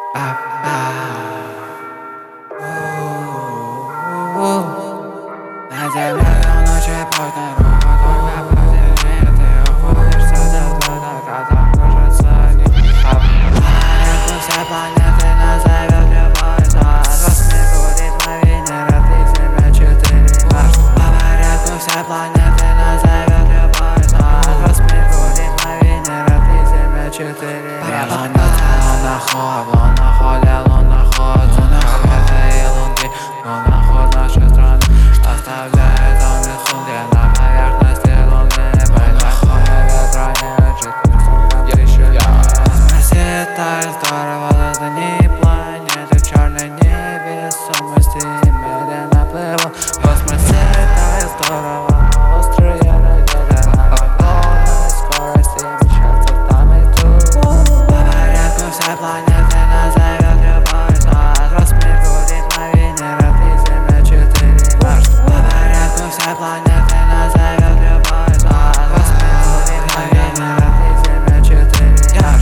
На тебе ночи поздно, только подержи, ты уходишь сюда, когда кружится не все планеты назовет любой зад. Восьми будет лавина, ты земля 4 марш. По порядку все планеты назовет любой зад. Восьми будет лавина, ты земля 4 марш. Луноход, луноход, луноход, луноход и лунки, луноход нашей страны. Оставляет он рисунки на поверхности луны. Происходит ветрание, жидким сумкам тысячу. Спроси, так здорово, это не планеты в черной невесомости медленно плывут. Космосе так здорово, но острые ракеты на огромной скорости мчатся там и тут. По порядку все планеты назовет любой зад. Восьми будет лавина, ты земля 4 марш. По порядку все планеты назовет любой зад. Восьми будет лавина, ты земля 4 марш.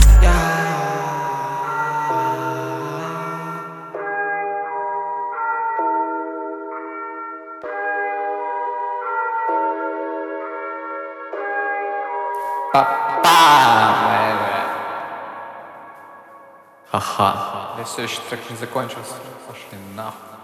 Ха-ха. Я все еще трек не закончился. Пошли нахуй.